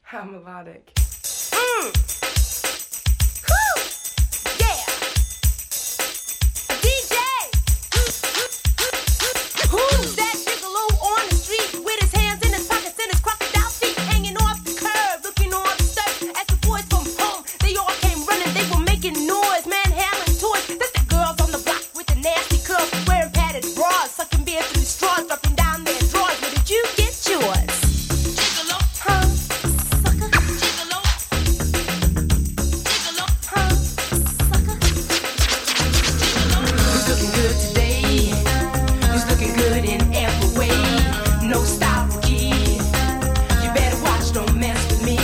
How melodic. Woo! Yeah! DJ! Who's that gigolo on the street with his hands in his pockets and his crocodile feet hanging off the curb, looking all disturbed? As the boys from home, they all came running, they were making noise, manhandling toys. That's the girls on the block with the nasty curls, wearing padded bras, sucking beer through straws, dropping down their drawers. Where did you get yours? Gigolo, huh? Sucker. Gigolo. Gigolo, huh? Sucker. Gigolo. Who's looking good today? Who's looking good in every way? No style rookie. You better watch, don't mess with me.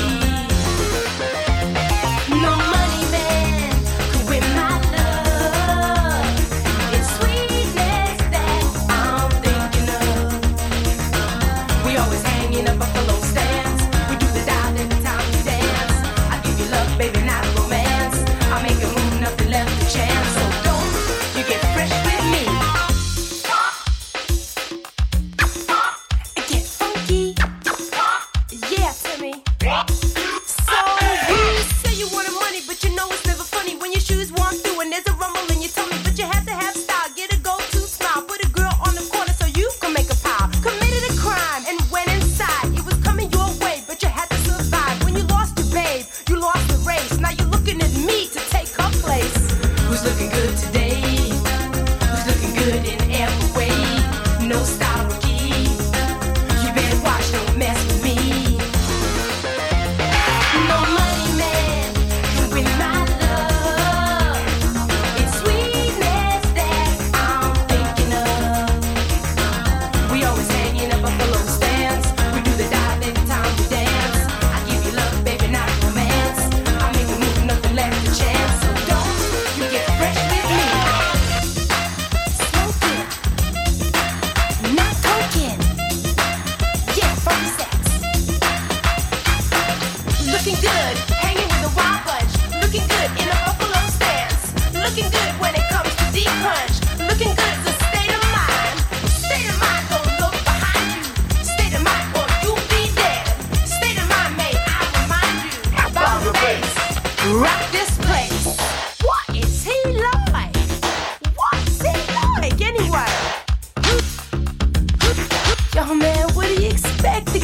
No money man could win my love. It's sweetness that I'm thinking of. We always hang in a buffalo stance. We do the dial every time we dance. I give you love, baby, not romance. I make a move, nothing left to chance. So don't you get fresh with me. Get funky. Yeah, Timmy. So you say you wanted money, but you know it's never funny when your shoes walk through and there's a rumble in your tummy. But you have to have style, get a go-to smile, put a girl on the corner so you can make a pile. Committed a crime and went inside. It was coming your way, but you had to survive. When you lost your babe, you lost the race. Now you're looking at me to take her place. Who's looking good today? Who's looking good in every way? No style rookie. You better watch, don't mess with me. No money man can win my love. It's sweetness that I'm thinking of. We always hang in a buffalo stance. We do the dive every time we dance. I give you love, baby, not romance. I make a move, nothing left to chance. So don't you get fresh with me. Smoking, not coking. Yeah, funky sex. Looking good, hanging with a wild bunch. Looking good in a buffalo stance. Looking good when it comes to deep punch. Looking good is a state of mind. State of mind, don't look behind you. State of mind, or you'll be dead. State of mind, may I remind you about the bass. Rock this place. What is he like? What's he like anyway? Yo, man, what do you expect?